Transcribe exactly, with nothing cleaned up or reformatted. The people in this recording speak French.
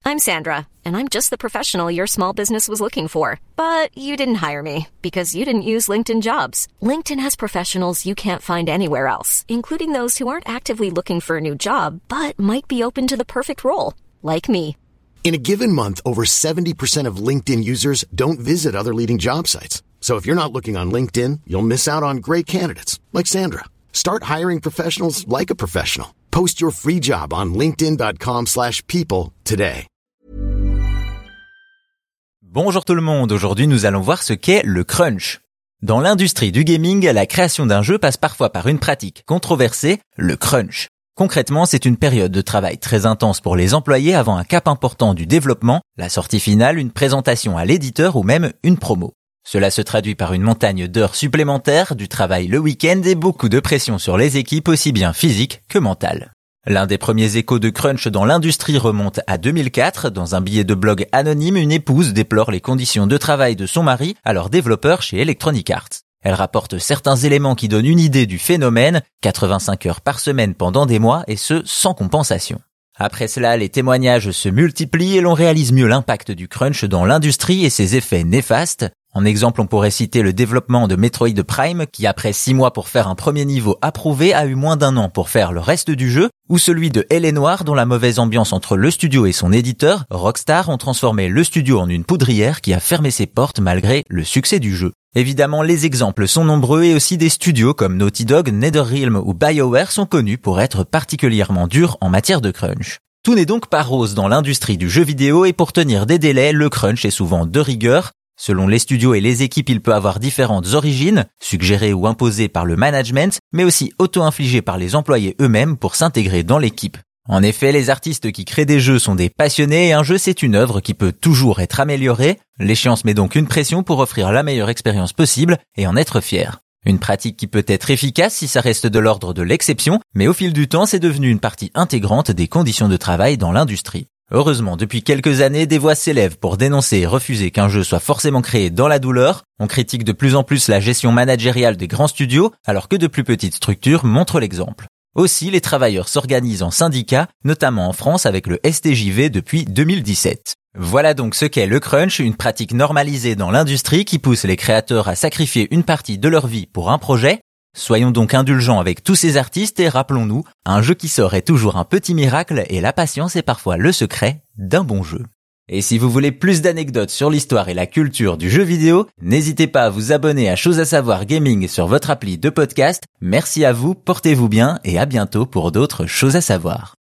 I'm Sandra, and I'm just the professional your small business was looking for. But you didn't hire me because you didn't use LinkedIn Jobs. LinkedIn has professionals you can't find anywhere else, including those who aren't actively looking for a new job, but might be open to the perfect role, like me. In a given month, over seventy percent of LinkedIn users don't visit other leading job sites. So if you're not looking on LinkedIn, you'll miss out on great candidates, like Sandra. Start hiring professionals like a professional. Post your free job on linkedin.com slash people today. Bonjour tout le monde, aujourd'hui nous allons voir ce qu'est le crunch. Dans l'industrie du gaming, la création d'un jeu passe parfois par une pratique controversée, le crunch. Concrètement, c'est une période de travail très intense pour les employés avant un cap important du développement, la sortie finale, une présentation à l'éditeur ou même une promo. Cela se traduit par une montagne d'heures supplémentaires, du travail le week-end et beaucoup de pression sur les équipes aussi bien physiques que mentales. L'un des premiers échos de crunch dans l'industrie remonte à deux mille quatre. Dans un billet de blog anonyme, une épouse déplore les conditions de travail de son mari, alors développeur chez Electronic Arts. Elle rapporte certains éléments qui donnent une idée du phénomène, quatre-vingt-cinq heures par semaine pendant des mois et ce, sans compensation. Après cela, les témoignages se multiplient et l'on réalise mieux l'impact du crunch dans l'industrie et ses effets néfastes. En exemple, on pourrait citer le développement de Metroid Prime qui, après six mois pour faire un premier niveau approuvé, a eu moins d'un an pour faire le reste du jeu, ou celui de L A Noire dont la mauvaise ambiance entre le studio et son éditeur, Rockstar, ont transformé le studio en une poudrière qui a fermé ses portes malgré le succès du jeu. Évidemment, les exemples sont nombreux et aussi des studios comme Naughty Dog, NetherRealm ou BioWare sont connus pour être particulièrement durs en matière de crunch. Tout n'est donc pas rose dans l'industrie du jeu vidéo et pour tenir des délais, le crunch est souvent de rigueur. Selon les studios et les équipes, il peut avoir différentes origines, suggérées ou imposées par le management, mais aussi auto-infligées par les employés eux-mêmes pour s'intégrer dans l'équipe. En effet, les artistes qui créent des jeux sont des passionnés et un jeu c'est une œuvre qui peut toujours être améliorée. L'échéance met donc une pression pour offrir la meilleure expérience possible et en être fier. Une pratique qui peut être efficace si ça reste de l'ordre de l'exception, mais au fil du temps c'est devenu une partie intégrante des conditions de travail dans l'industrie. Heureusement, depuis quelques années, des voix s'élèvent pour dénoncer et refuser qu'un jeu soit forcément créé dans la douleur. On critique de plus en plus la gestion managériale des grands studios, alors que de plus petites structures montrent l'exemple. Aussi, les travailleurs s'organisent en syndicats, notamment en France avec le S T J V depuis deux mille dix-sept. Voilà donc ce qu'est le crunch, une pratique normalisée dans l'industrie qui pousse les créateurs à sacrifier une partie de leur vie pour un projet. Soyons donc indulgents avec tous ces artistes et rappelons-nous, un jeu qui sort est toujours un petit miracle et la patience est parfois le secret d'un bon jeu. Et si vous voulez plus d'anecdotes sur l'histoire et la culture du jeu vidéo, n'hésitez pas à vous abonner à Choses à savoir Gaming sur votre appli de podcast. Merci à vous, portez-vous bien et à bientôt pour d'autres Choses à savoir.